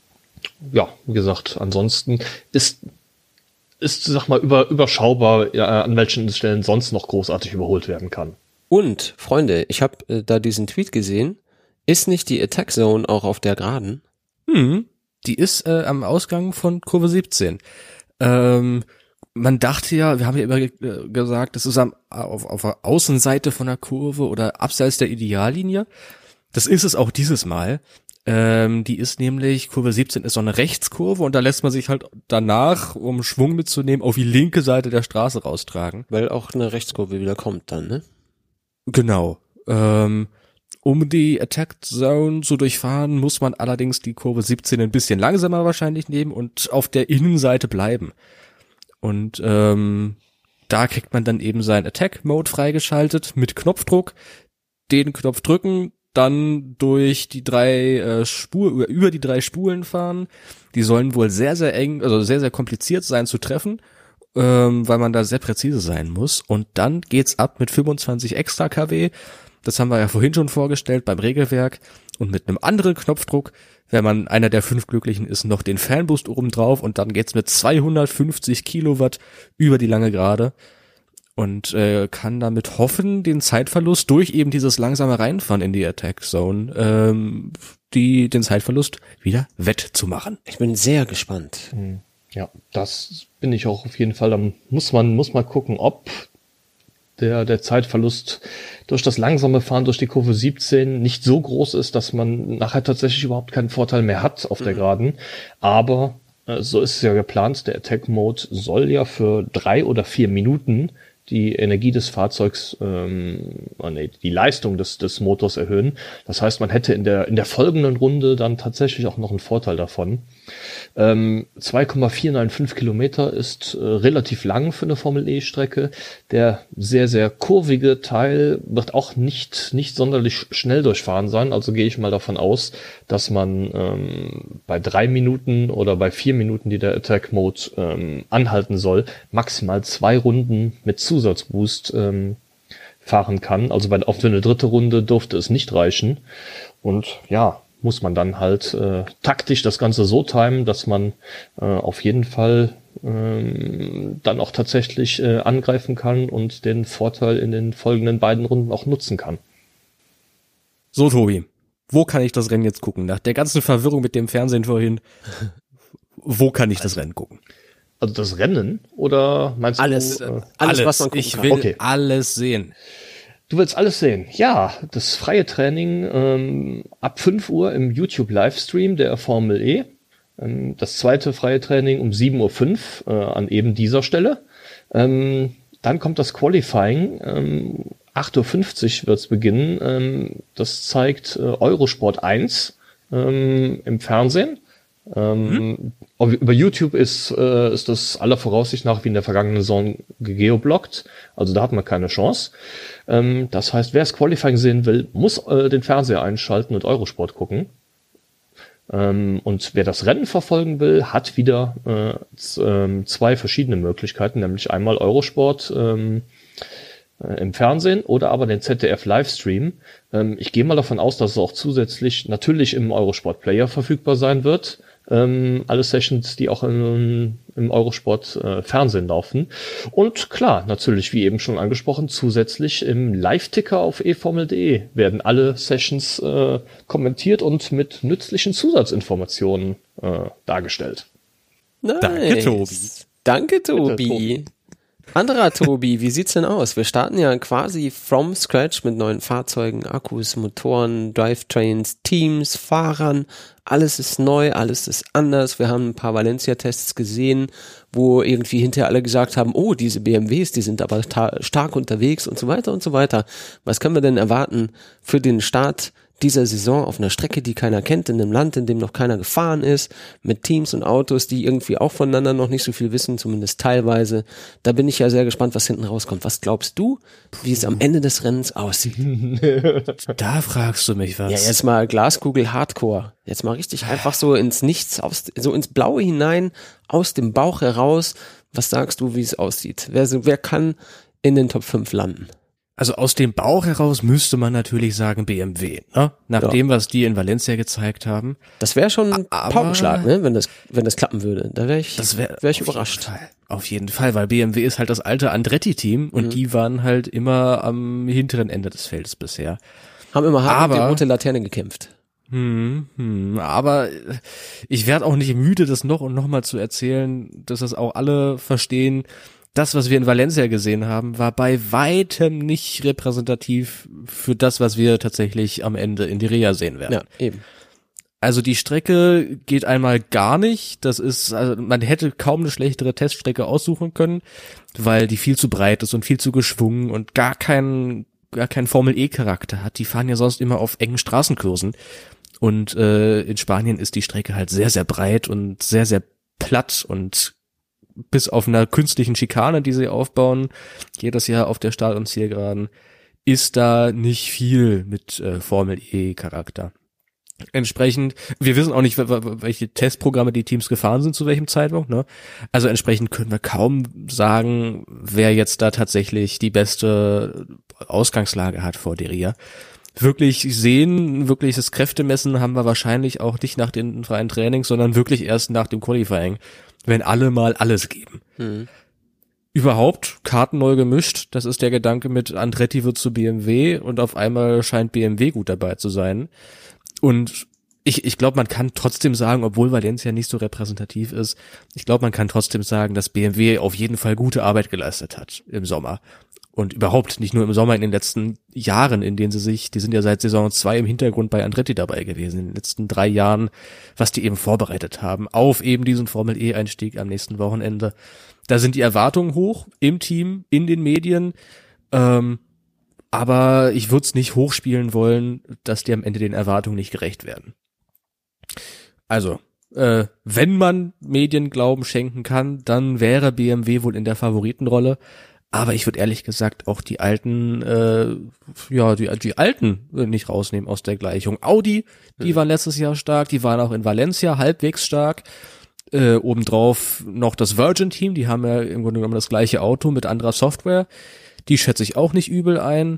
ja, wie gesagt, ansonsten ist, ist, sag mal, über, überschaubar, ja, an welchen Stellen sonst noch großartig überholt werden kann. Und, Freunde, ich habe äh, da diesen Tweet gesehen. Ist nicht die Attack Zone auch auf der Geraden? Hm, die ist äh, am Ausgang von Kurve siebzehn. Ähm, Man dachte ja, wir haben ja immer ge- gesagt, das ist am, auf, auf der Außenseite von der Kurve oder abseits der Ideallinie. Das ist es auch dieses Mal. Ähm, die ist nämlich, Kurve siebzehn ist so eine Rechtskurve, und da lässt man sich halt danach, um Schwung mitzunehmen, auf die linke Seite der Straße raustragen. Weil auch eine Rechtskurve wieder kommt dann, ne? Genau. Ähm, um die Attack Zone zu durchfahren, muss man allerdings die Kurve siebzehn ein bisschen langsamer wahrscheinlich nehmen und auf der Innenseite bleiben. Und ähm, da kriegt man dann eben seinen Attack-Mode freigeschaltet mit Knopfdruck. Den Knopf drücken, dann durch die drei äh, Spur über die drei Spulen fahren. Die sollen wohl sehr, sehr eng, also sehr, sehr kompliziert sein zu treffen, ähm, weil man da sehr präzise sein muss. Und dann geht's ab mit fünfundzwanzig extra Kilowatt. Das haben wir ja vorhin schon vorgestellt beim Regelwerk. Und mit einem anderen Knopfdruck, wenn man einer der fünf Glücklichen ist, noch den Fanboost oben drauf, und dann geht's mit zweihundertfünfzig Kilowatt über die lange Gerade und äh, kann damit hoffen, den Zeitverlust durch eben dieses langsame Reinfahren in die Attack Zone, ähm, die den Zeitverlust wieder wettzumachen. Ich bin sehr gespannt. Ja, das bin ich auch auf jeden Fall. Da muss man muss mal gucken, ob der der Zeitverlust durch das langsame Fahren durch die Kurve siebzehn nicht so groß ist, dass man nachher tatsächlich überhaupt keinen Vorteil mehr hat auf der Geraden. Aber äh, so ist es ja geplant. Der Attack Mode soll ja für drei oder vier Minuten die Energie des Fahrzeugs, ähm, oh nee, die Leistung des des Motors erhöhen. Das heißt, man hätte in der in der folgenden Runde dann tatsächlich auch noch einen Vorteil davon. Ähm, zwei Komma vier neun fünf Kilometer ist äh, relativ lang für eine Formel-E-Strecke. Der sehr, sehr kurvige Teil wird auch nicht nicht sonderlich schnell durchfahren sein. Also gehe ich mal davon aus, dass man ähm, bei drei Minuten oder bei vier Minuten, die der Attack-Mode ähm, anhalten soll, maximal zwei Runden mit Zusatzboost ähm, fahren kann. Also bei, auch für eine dritte Runde durfte es nicht reichen. Und ja, muss man dann halt äh, taktisch das Ganze so timen, dass man äh, auf jeden Fall ähm, dann auch tatsächlich äh, angreifen kann und den Vorteil in den folgenden beiden Runden auch nutzen kann. So, Tobi, wo kann ich das Rennen jetzt gucken? Nach der ganzen Verwirrung mit dem Fernsehen vorhin, wo kann ich das Rennen gucken? Also das Rennen oder meinst alles, du? Äh, Äh, alles, alles, was man gucken ich kann. will Okay. alles sehen. Du willst alles sehen? Ja, das freie Training ähm, ab fünf Uhr im YouTube-Livestream der Formel E. Ähm, das zweite freie Training um sieben Uhr fünf äh, an eben dieser Stelle. Ähm, dann kommt das Qualifying. Ähm, acht Uhr fünfzig wird's beginnen. Ähm, das zeigt äh, Eurosport eins ähm, im Fernsehen. Ähm, mhm. Über YouTube ist, äh, ist das aller Voraussicht nach wie in der vergangenen Saison gegeoblockt. Also da hat man keine Chance. Ähm, das heißt, wer das Qualifying sehen will, muss äh, den Fernseher einschalten und Eurosport gucken. Ähm, und wer das Rennen verfolgen will, hat wieder äh, z- ähm, zwei verschiedene Möglichkeiten, nämlich einmal Eurosport ähm, äh, im Fernsehen oder aber den Z D F-Livestream. Ähm, ich gehe mal davon aus, dass es auch zusätzlich natürlich im Eurosport-Player verfügbar sein wird. Ähm, alle Sessions, die auch in, im Eurosport äh, Fernsehen laufen. Und klar, natürlich, wie eben schon angesprochen, zusätzlich im Live-Ticker auf e formel punkt de werden alle Sessions äh, kommentiert und mit nützlichen Zusatzinformationen äh, dargestellt. Nice. Danke, Tobi. Danke, Tobi. Bitte, Tobi. Anderer Tobi, wie sieht's denn aus? Wir starten ja quasi from scratch mit neuen Fahrzeugen, Akkus, Motoren, Drivetrains, Teams, Fahrern. Alles ist neu, alles ist anders. Wir haben ein paar Valencia-Tests gesehen, wo irgendwie hinterher alle gesagt haben, oh, diese B M Ws, die sind aber ta- stark unterwegs und so weiter und so weiter. Was können wir denn erwarten für den Start dieser Saison auf einer Strecke, die keiner kennt, in einem Land, in dem noch keiner gefahren ist, mit Teams und Autos, die irgendwie auch voneinander noch nicht so viel wissen, zumindest teilweise. Da bin ich ja sehr gespannt, was hinten rauskommt. Was glaubst du, wie es am Ende des Rennens aussieht? Da fragst du mich was. Ja, jetzt mal Glaskugel Hardcore. Jetzt mal richtig einfach so ins Nichts, aus, so ins Blaue hinein, aus dem Bauch heraus. Was sagst du, wie es aussieht? Wer, wer kann in den Top fünf landen? Also aus dem Bauch heraus müsste man natürlich sagen B M W, ne? Nach Ja. dem, was die in Valencia gezeigt haben. Das wäre schon ein Aber- Paukenschlag, ne? wenn das, wenn das klappen würde. Da wäre ich, Das wäre wär ich auf überrascht. Jeden Fall. Auf jeden Fall, weil B M W ist halt das alte Andretti-Team und Mhm. die waren halt immer am hinteren Ende des Feldes bisher. Haben immer hart um die Aber- rote Laterne gekämpft. Hm, hm, aber ich werde auch nicht müde, das noch und noch mal zu erzählen, dass das auch alle verstehen. Das, was wir in Valencia gesehen haben, war bei weitem nicht repräsentativ für das, was wir tatsächlich am Ende in Diriyah sehen werden. Ja, eben. Also die Strecke geht einmal gar nicht. Das ist, also man hätte kaum eine schlechtere Teststrecke aussuchen können, weil die viel zu breit ist und viel zu geschwungen und gar keinen, gar keinen Formel-E-Charakter hat. Die fahren ja sonst immer auf engen Straßenkursen. Und äh, in Spanien ist die Strecke halt sehr, sehr breit und sehr, sehr platt und bis auf einer künstlichen Schikane, die sie aufbauen, jedes Jahr auf der Start- und Zielgeraden, ist da nicht viel mit äh, Formel-E-Charakter. Entsprechend, wir wissen auch nicht, welche Testprogramme die Teams gefahren sind, zu welchem Zeitpunkt, ne? Also entsprechend können wir kaum sagen, wer jetzt da tatsächlich die beste Ausgangslage hat vor Diriyah. Wirklich sehen, wirkliches Kräftemessen haben wir wahrscheinlich auch nicht nach den freien Trainings, sondern wirklich erst nach dem Qualifying, wenn alle mal alles geben. Mhm. Überhaupt Karten neu gemischt, das ist der Gedanke mit Andretti wird zu B M W und auf einmal scheint B M W gut dabei zu sein. Und ich, ich glaube, man kann trotzdem sagen, obwohl Valencia nicht so repräsentativ ist, ich glaube, man kann trotzdem sagen, dass B M W auf jeden Fall gute Arbeit geleistet hat im Sommer. Und überhaupt nicht nur im Sommer, in den letzten Jahren, in denen sie sich, die sind ja seit Saison zwei im Hintergrund bei Andretti dabei gewesen, in den letzten drei Jahren, was die eben vorbereitet haben, auf eben diesen Formel-E-Einstieg am nächsten Wochenende. Da sind die Erwartungen hoch im Team, in den Medien, ähm, aber ich würde es nicht hochspielen wollen, dass die am Ende den Erwartungen nicht gerecht werden. Also, äh, wenn man Medien Glauben schenken kann, dann wäre B M W wohl in der Favoritenrolle. Aber ich würde ehrlich gesagt auch die alten, äh, ja, die, die alten nicht rausnehmen aus der Gleichung. Audi, die mhm. waren letztes Jahr stark, die waren auch in Valencia halbwegs stark. Äh, obendrauf noch das Virgin-Team, die haben ja im Grunde genommen das gleiche Auto mit anderer Software. Die schätze ich auch nicht übel ein.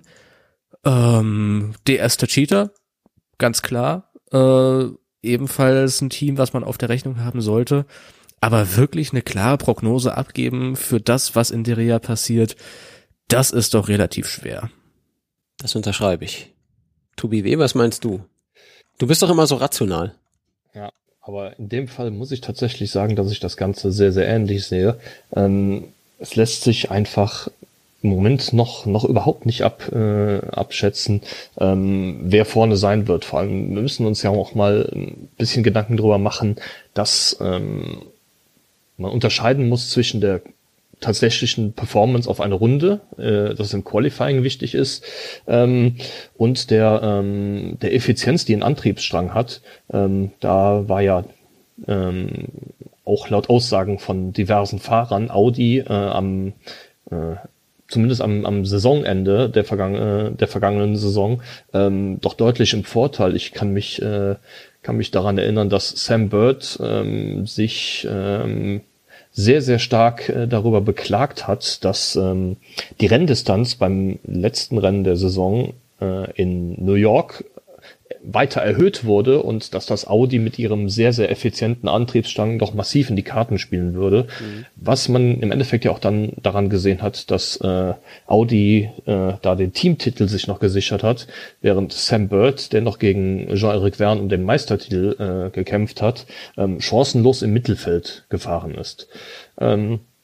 Ähm, D S Techeetah, ganz klar. Äh, ebenfalls ein Team, was man auf der Rechnung haben sollte. Aber wirklich eine klare Prognose abgeben für das, was in Diriyah passiert, das ist doch relativ schwer. Das unterschreibe ich. Tobi W., was meinst du? Du bist doch immer so rational. Ja, aber in dem Fall muss ich tatsächlich sagen, dass ich das Ganze sehr, sehr ähnlich sehe. Ähm, es lässt sich einfach im Moment noch noch überhaupt nicht ab äh, abschätzen, ähm, wer vorne sein wird. Vor allem, wir müssen uns ja auch mal ein bisschen Gedanken drüber machen, dass ähm, man unterscheiden muss zwischen der tatsächlichen Performance auf eine Runde, äh, das im Qualifying wichtig ist, ähm, und der ähm, der Effizienz, die ein Antriebsstrang hat. Ähm, da war ja ähm, auch laut Aussagen von diversen Fahrern Audi äh, am äh, zumindest am, am Saisonende der, vergangen, äh, der vergangenen Saison ähm, doch deutlich im Vorteil. Ich kann mich äh, kann mich daran erinnern, dass Sam Bird ähm, sich ähm, sehr, sehr stark äh, darüber beklagt hat, dass ähm, die Renndistanz beim letzten Rennen der Saison äh, in New York weiter erhöht wurde und dass das Audi mit ihrem sehr, sehr effizienten Antriebsstrang doch massiv in die Karten spielen würde. Mhm. Was man im Endeffekt ja auch dann daran gesehen hat, dass äh, Audi äh, da den Teamtitel sich noch gesichert hat, während Sam Bird, der noch gegen Jean-Éric Vergne um den Meistertitel äh, gekämpft hat, ähm, chancenlos im Mittelfeld gefahren ist. Ähm,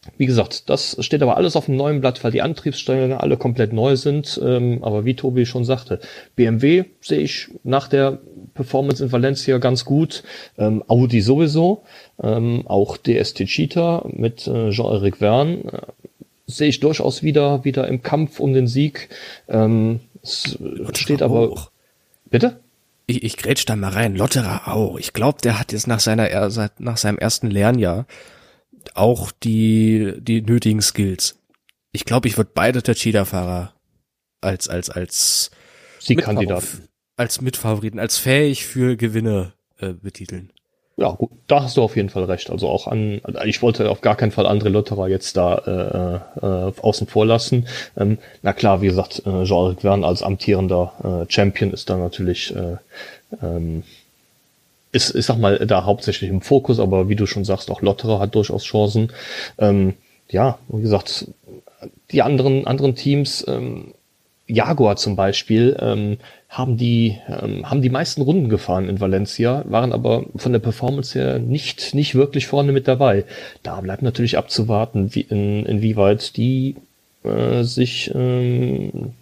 wie gesagt, das steht aber alles auf dem neuen Blatt, weil die Antriebsstränge alle komplett neu sind. Ähm, aber wie Tobi schon sagte, B M W sehe ich nach der Performance in Valencia ganz gut. Ähm, Audi sowieso. Ähm, auch D S T Cheetah mit äh, Jean-Eric Verne äh, sehe ich durchaus wieder wieder im Kampf um den Sieg. Ähm, es steht aber... Auch. Bitte? Ich, ich grätsch da mal rein. Lotterer auch. Ich glaube, der hat jetzt nach seiner nach seinem ersten Lernjahr auch die die nötigen Skills. Ich glaube, ich würde beide der Cheetah-Fahrer als als als Siegkandidaten, als Mitfavoriten, als fähig für Gewinne äh, betiteln. Ja, gut, da hast du auf jeden Fall recht. Also auch an, ich wollte auf gar keinen Fall André Lotterer jetzt da äh, äh, außen vor lassen. Ähm, na klar, wie gesagt, äh, Jean-Eric Verne als amtierender äh, Champion ist da natürlich, äh, ähm, ist, ich sag mal, da hauptsächlich im Fokus, aber wie du schon sagst, auch Lotterer hat durchaus Chancen. Ähm, ja, wie gesagt, die anderen anderen Teams, ähm, Jaguar zum Beispiel, ähm, haben die ähm, haben die meisten Runden gefahren in Valencia, waren aber von der Performance her nicht nicht wirklich vorne mit dabei. Da bleibt natürlich abzuwarten, wie in, inwieweit die äh, sich ähm,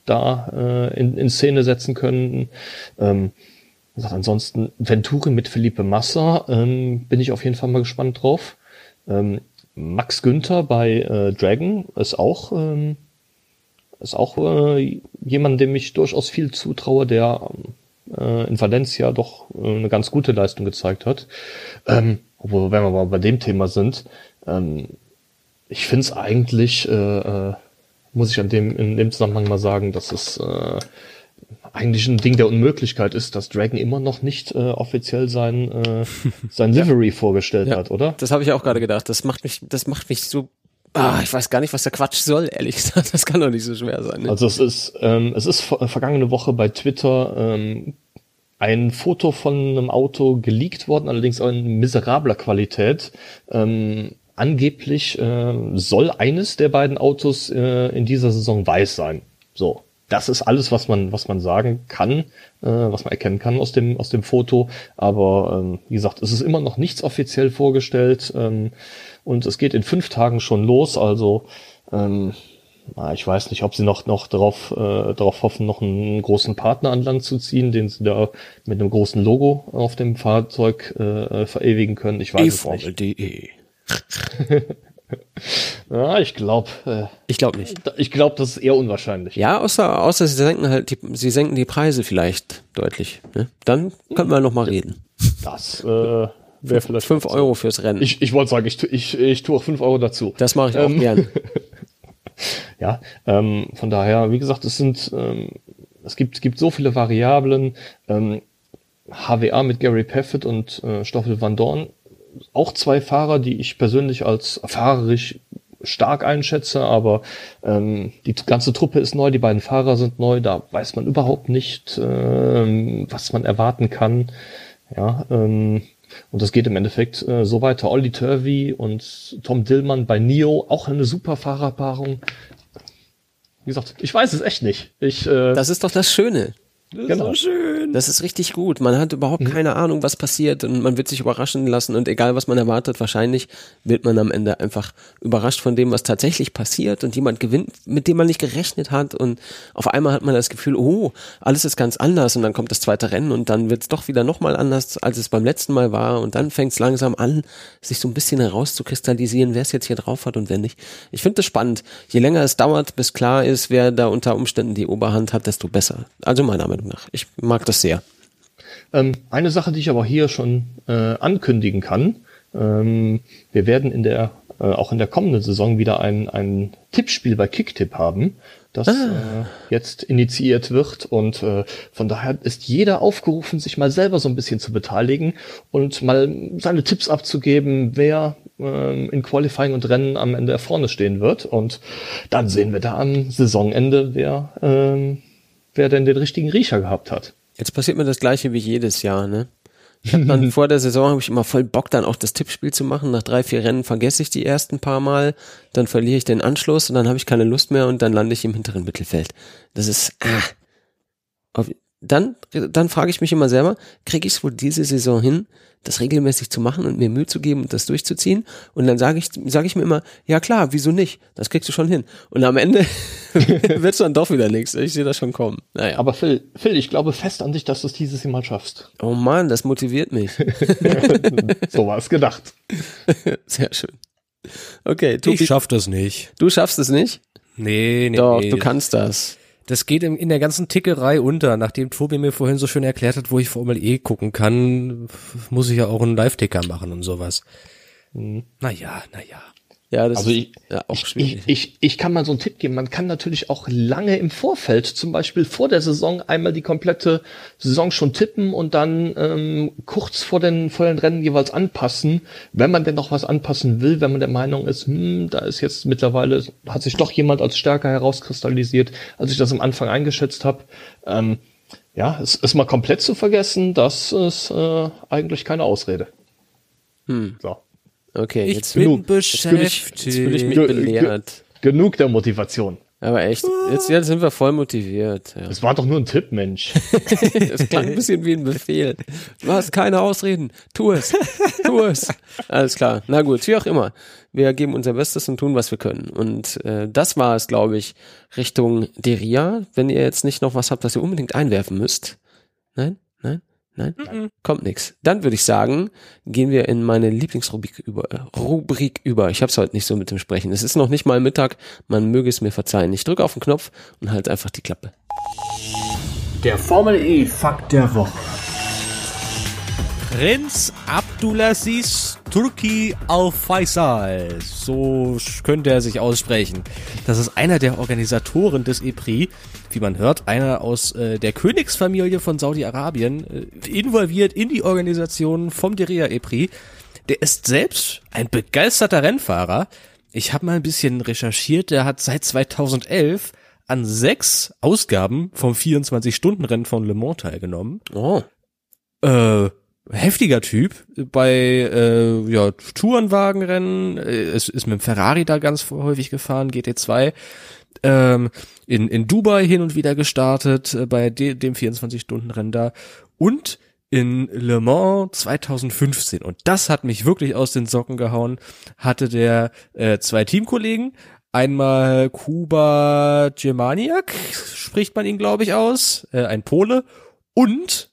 da äh, in, in Szene setzen können. Ähm, also ansonsten Venturi mit Felipe Massa, ähm, bin ich auf jeden Fall mal gespannt drauf. Ähm, Max Günther bei äh, Dragon ist auch ähm, ist auch äh, jemand, dem ich durchaus viel zutraue, der äh, in Valencia doch äh, eine ganz gute Leistung gezeigt hat. Ähm, obwohl, wenn wir mal bei dem Thema sind, ähm, ich finde es eigentlich, äh, äh, muss ich an dem in dem Zusammenhang mal sagen, dass es äh, eigentlich ein Ding der Unmöglichkeit ist, dass Dragon immer noch nicht äh, offiziell sein äh, sein Livery ja. vorgestellt ja. hat, oder? Das habe ich auch gerade gedacht. Das macht mich, das macht mich so. Ah, ich weiß gar nicht, was der Quatsch soll, ehrlich gesagt. Das kann doch nicht so schwer sein. Ne? Also es ist, ähm, es ist ver- vergangene Woche bei Twitter ähm, ein Foto von einem Auto geleakt worden, allerdings auch in miserabler Qualität. Ähm, angeblich äh, soll eines der beiden Autos äh, in dieser Saison weiß sein. So, das ist alles, was man, was man sagen kann, äh, was man erkennen kann aus dem, aus dem Foto. Aber ähm, wie gesagt, es ist immer noch nichts offiziell vorgestellt. Ähm, Und es geht in fünf Tagen schon los, also ähm, ich weiß nicht, ob sie noch noch darauf äh, darauf hoffen, noch einen großen Partner an Land zu ziehen, den sie da mit einem großen Logo auf dem Fahrzeug äh, verewigen können. Ich weiß es nicht. Ja, ich glaube. Äh, ich glaube nicht. Ich glaube, das ist eher unwahrscheinlich. Ja, außer außer sie senken halt die, sie senken die Preise vielleicht deutlich. Ne? Dann könnten wir noch mal reden. Das. Äh, Wäre vielleicht fünf Euro fürs Rennen. Ich, ich wollte sagen, ich, ich, ich tue auch fünf Euro dazu. Das mache ich auch ähm, gern. Ja, ähm, von daher, wie gesagt, es sind, ähm, es gibt, gibt so viele Variablen. Ähm, H W A mit Gary Paffett und äh, Stoffel Van Dorn, auch zwei Fahrer, die ich persönlich als fahrerisch stark einschätze, aber ähm, die ganze Truppe ist neu, die beiden Fahrer sind neu, da weiß man überhaupt nicht, ähm, was man erwarten kann. Ja, ähm, und das geht im Endeffekt äh, so weiter. Olli Turvey und Tom Dillmann bei N I O, auch eine super Fahrerpaarung. Wie gesagt, ich weiß es echt nicht. Ich, äh, das ist doch das Schöne. Das ist genau. so schön. Das ist richtig gut. Man hat überhaupt mhm. keine Ahnung, was passiert und man wird sich überraschen lassen und egal, was man erwartet, wahrscheinlich wird man am Ende einfach überrascht von dem, was tatsächlich passiert und jemand gewinnt, mit dem man nicht gerechnet hat und auf einmal hat man das Gefühl, oh, alles ist ganz anders und dann kommt das zweite Rennen und dann wird es doch wieder nochmal anders, als es beim letzten Mal war und dann fängt es langsam an, sich so ein bisschen herauszukristallisieren, wer es jetzt hier drauf hat und wer nicht. Ich finde das spannend. Je länger es dauert, bis klar ist, wer da unter Umständen die Oberhand hat, desto besser. Also meiner Meinung nach. Ich mag das sehr. Ähm, eine Sache, die ich aber hier schon äh, ankündigen kann, ähm, wir werden in der äh, auch in der kommenden Saison wieder ein, ein Tippspiel bei Kicktipp haben, das ah. äh, jetzt initiiert wird und äh, von daher ist jeder aufgerufen, sich mal selber so ein bisschen zu beteiligen und mal seine Tipps abzugeben, wer äh, in Qualifying und Rennen am Ende vorne stehen wird und dann sehen wir da am Saisonende, wer äh, wer denn den richtigen Riecher gehabt hat. Jetzt passiert mir das Gleiche wie jedes Jahr, ne? Ich hab dann vor der Saison habe ich immer voll Bock, dann auch das Tippspiel zu machen. Nach drei, vier Rennen vergesse ich die ersten paar Mal, dann verliere ich den Anschluss und dann habe ich keine Lust mehr und dann lande ich im hinteren Mittelfeld. Das ist, ah, dann, dann frage ich mich immer selber, kriege ich es wohl diese Saison hin, das regelmäßig zu machen und mir Mühe zu geben und das durchzuziehen? Und dann sage ich, sage ich mir immer, ja klar, wieso nicht? Das kriegst du schon hin. Und am Ende wird es dann doch wieder nichts. Ich sehe das schon kommen. Naja. Aber Phil, Phil, ich glaube fest an dich, dass du es dieses Jahr mal schaffst. Oh Mann, das motiviert mich. So war es gedacht. Sehr schön. Okay, Tobi, Ich schaff das nicht. du schaffst es nicht? Nee, nee, Doch, nee. du kannst das. Das geht in, in der ganzen Tickerei unter. Nachdem Tobi mir vorhin so schön erklärt hat, wo ich Formel E gucken kann, muss ich ja auch einen Live-Ticker machen und sowas. Mhm. Naja, naja. Ja, das Also ich, ist ja auch ich, schwierig. ich, ich, ich kann mal so einen Tipp geben. Man kann natürlich auch lange im Vorfeld, zum Beispiel vor der Saison, einmal die komplette Saison schon tippen und dann ähm, kurz vor den, vor den Rennen jeweils anpassen, wenn man denn noch was anpassen will, wenn man der Meinung ist, hm, da ist jetzt mittlerweile, hat sich doch jemand als stärker herauskristallisiert, als ich das am Anfang eingeschätzt habe. Ähm, ja, es ist mal komplett zu vergessen, das ist äh, eigentlich keine Ausrede. Hm. So. Okay, Ich jetzt, bin genug. fühle ich, beschäftigt. jetzt fühle ich mich Ge- belehrt. Genug der Motivation. Aber echt, jetzt, jetzt sind wir voll motiviert. Ja. Es war doch nur ein Tipp, Mensch. Es klang ein bisschen wie ein Befehl. Du hast keine Ausreden. Tu es. Tu es. Alles klar. Na gut, wie auch immer. Wir geben unser Bestes und tun, was wir können. Und äh, das war es, glaube ich, Richtung Deria. Wenn ihr jetzt nicht noch was habt, was ihr unbedingt einwerfen müsst. Nein? Nein? Nein? Mhm. Kommt nix. Dann würde ich sagen, gehen wir in meine Lieblingsrubrik über. Äh, Rubrik über. Ich hab's heute nicht so mit dem Sprechen. Es ist noch nicht mal Mittag. Man möge es mir verzeihen. Ich drücke auf den Knopf und halt einfach die Klappe. Der Formel E Fakt der Woche. Prinz Abdulaziz Turki Al-Faisal, so könnte er sich aussprechen. Das ist einer der Organisatoren des E-Prix, wie man hört, einer aus äh, der Königsfamilie von Saudi-Arabien, äh, involviert in die Organisation vom Diriyah E-Prix. Der ist selbst ein begeisterter Rennfahrer. Ich habe mal ein bisschen recherchiert, der hat seit zweitausendelf an sechs Ausgaben vom vierundzwanzig-Stunden-Rennen von Le Mans teilgenommen. Oh. Äh, heftiger Typ bei äh, ja, Tourenwagenrennen, äh, ist, ist mit dem Ferrari da ganz häufig gefahren, G T zwei, ähm, in, in Dubai hin und wieder gestartet, äh, bei de, dem vierundzwanzig-Stunden-Rennen da und in Le Mans zweitausendfünfzehn, und das hat mich wirklich aus den Socken gehauen, hatte der äh, zwei Teamkollegen, einmal Kuba Dżemaniak, spricht man ihn glaube ich aus, äh, ein Pole, und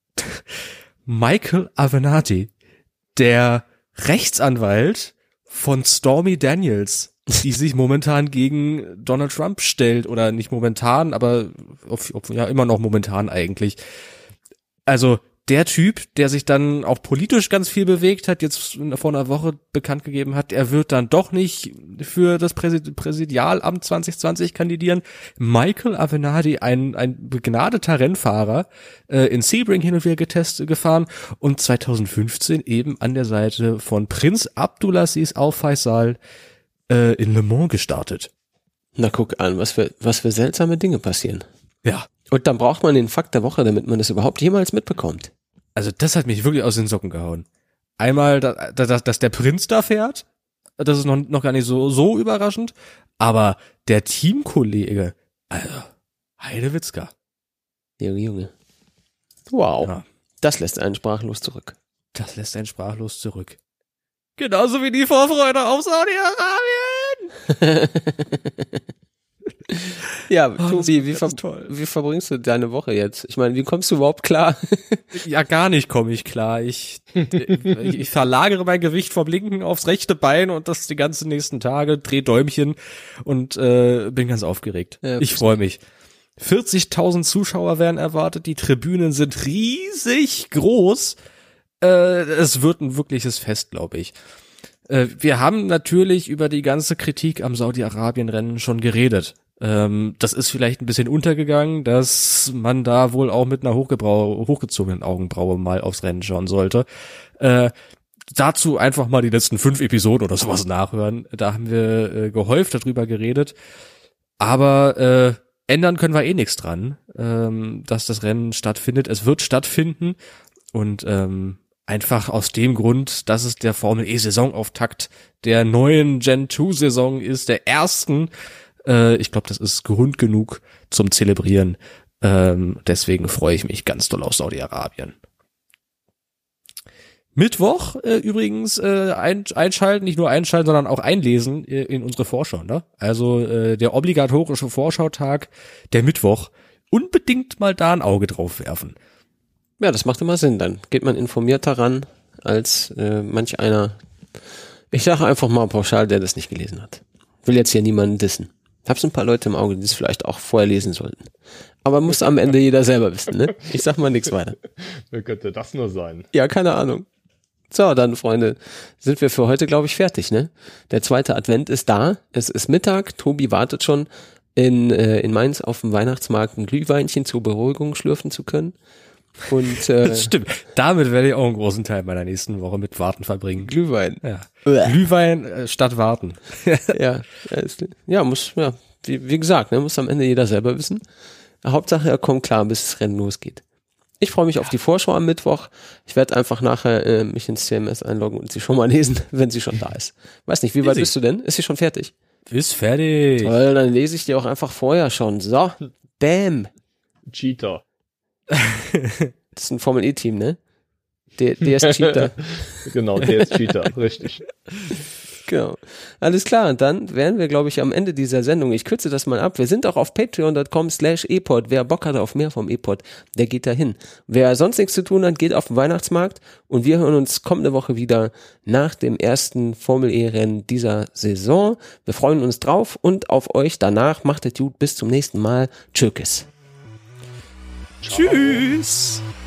Michael Avenatti, der Rechtsanwalt von Stormy Daniels, die sich momentan gegen Donald Trump stellt, oder nicht momentan, aber auf, auf, ja immer noch momentan eigentlich. Also der Typ, der sich dann auch politisch ganz viel bewegt hat, jetzt vor einer Woche bekannt gegeben hat, er wird dann doch nicht für das Präsid- Präsidialamt zwanzig zwanzig kandidieren. Michael Avenatti, ein ein begnadeter Rennfahrer, äh, in Sebring hin und wieder getestet, gefahren und zweitausendfünfzehn eben an der Seite von Prinz Abdulaziz Al-Faisal äh, in Le Mans gestartet. Na guck an, was für, was für seltsame Dinge passieren. Ja. Und dann braucht man den Fakt der Woche, damit man das überhaupt jemals mitbekommt. Also das hat mich wirklich aus den Socken gehauen. Einmal, da, da, dass der Prinz da fährt, das ist noch, noch gar nicht so, so überraschend, aber der Teamkollege, also Heidewitzka. Junge, Junge. Wow. Ja. Das lässt einen sprachlos zurück. Das lässt einen sprachlos zurück. Genauso wie die Vorfreude auf Saudi-Arabien. Ja, Oh, Tobi, wie, das ver ist toll. wie verbringst du deine Woche jetzt? Ich meine, wie kommst du überhaupt klar? Ja, gar nicht komme ich klar. Ich, ich, ich verlagere mein Gewicht vom linken aufs rechte Bein und das die ganzen nächsten Tage, dreh Däumchen und äh, bin ganz aufgeregt. Ja, ich freue mich. vierzigtausend Zuschauer werden erwartet, die Tribünen sind riesig groß. Äh, es wird ein wirkliches Fest, glaube ich. Äh, wir haben natürlich über die ganze Kritik am Saudi-Arabien-Rennen schon geredet. Ähm, das ist vielleicht ein bisschen untergegangen, dass man da wohl auch mit einer hochgebrau- hochgezogenen Augenbraue mal aufs Rennen schauen sollte. Äh, dazu einfach mal die letzten fünf Episoden oder sowas nachhören. Da haben wir äh, gehäuft darüber geredet. Aber äh, ändern können wir eh nichts dran, ähm, dass das Rennen stattfindet. Es wird stattfinden und ähm, einfach aus dem Grund, dass es der Formel-E-Saisonauftakt der neuen Gen zwei Saison ist, der ersten. Äh, ich glaube, das ist Grund genug zum Zelebrieren. Ähm, deswegen freue ich mich ganz doll auf Saudi-Arabien. Mittwoch äh, übrigens äh, ein, einschalten, nicht nur einschalten, sondern auch einlesen äh, in unsere Vorschau. Ne? Also äh, der obligatorische Vorschautag, der Mittwoch, unbedingt mal da ein Auge drauf werfen. Ja, das macht immer Sinn. Dann geht man informierter ran als äh, manch einer. Ich sage einfach mal pauschal, der das nicht gelesen hat. Will jetzt hier niemanden dissen. Ich habe so ein paar Leute im Auge, die es vielleicht auch vorher lesen sollten. Aber muss am Ende jeder selber wissen, ne? Ich sag mal nichts weiter. Wer könnte das nur sein? Ja, keine Ahnung. So, dann, Freunde, sind wir für heute, glaube ich, fertig, ne? Der zweite Advent ist da. Es ist Mittag. Tobi wartet schon in, äh, in Mainz auf dem Weihnachtsmarkt ein Glühweinchen zur Beruhigung schlürfen zu können. Und, äh, Das stimmt. Damit werde ich auch einen großen Teil meiner nächsten Woche mit Warten verbringen. Glühwein. Ja. Uah. Glühwein äh, statt Warten. Ja, ja, ist, ja, muss, ja, wie, wie gesagt, ne, muss am Ende jeder selber wissen. Hauptsache, er kommt klar, bis das Rennen losgeht. Ich freue mich ja. auf die Vorschau am Mittwoch. Ich werde einfach nachher äh, mich ins C M S einloggen und sie schon mal lesen, wenn sie schon da ist. Weiß nicht, wie weit Easy. bist du denn? Ist sie schon fertig? Ist fertig. Toll, dann lese ich die auch einfach vorher schon. So, bam. Cheater. Das ist ein Formel-E-Team, ne? Der, der ist Cheater. Genau, der ist Cheater, richtig. Genau. Alles klar, und dann wären wir, glaube ich, am Ende dieser Sendung. Ich kürze das mal ab. Wir sind auch auf patreon dot com slash e pod. Wer Bock hat auf mehr vom E-Pod, der geht da hin. Wer sonst nichts zu tun hat, geht auf den Weihnachtsmarkt und wir hören uns kommende Woche wieder nach dem ersten Formel-E-Rennen dieser Saison. Wir freuen uns drauf und auf euch danach. Macht es gut, bis zum nächsten Mal. Tschüss. Tschüss.